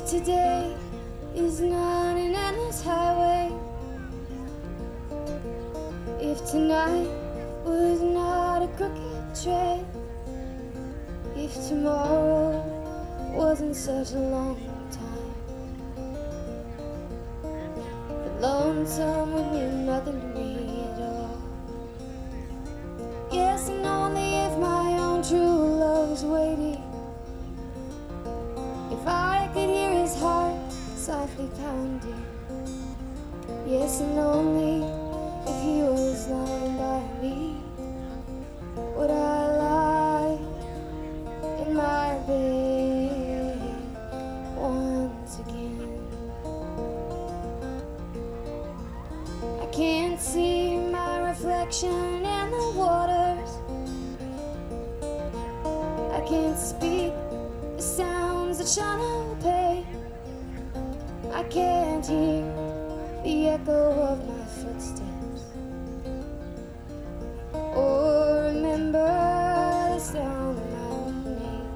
today is not an endless highway, if tonight was not a crooked trail, if tomorrow wasn't such a long time, the lonesome would mean nothing to me at all. Yes, and only if my own true love was waiting, if I could hear his heart softly pounding. Yes, and only if he was lying by me would I lie in my bed once again. I can't see my reflection in the waters, I can't speak the sounds that shall pay, I can't hear the echo of my footsteps, or remember the sound of my own name.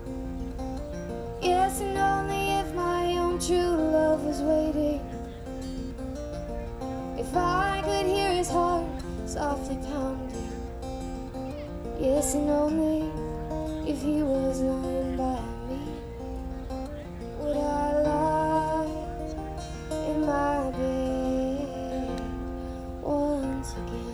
Yes, and only if my own true love was waiting, if I could hear his heart softly pounding. Yes, and only if he was lying by me would I lie in my bed once again.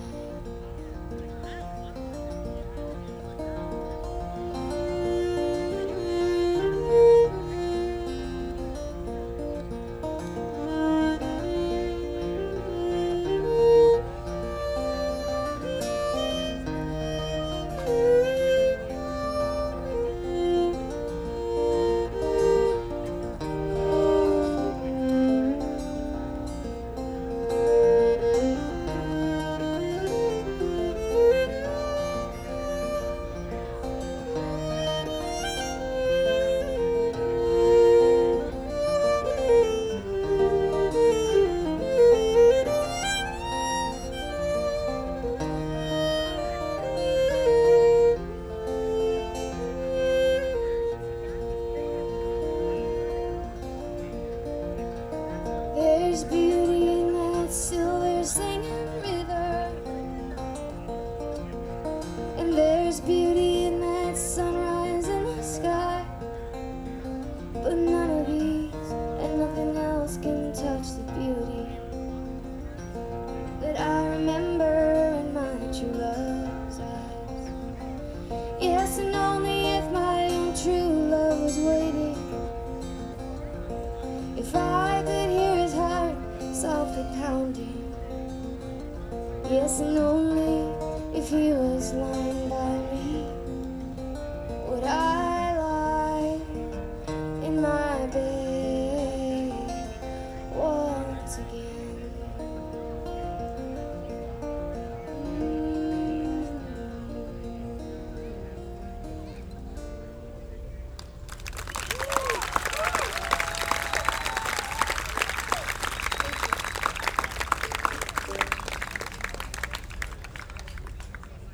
There's beauty in that silver singing river, and there's beauty in that sunrise in the sky, but none of these and nothing else can touch the beauty that I remember in my true love's eyes. Yes, and only if my own true love was waiting, if I could hear his heart softly pounding. Yes, and only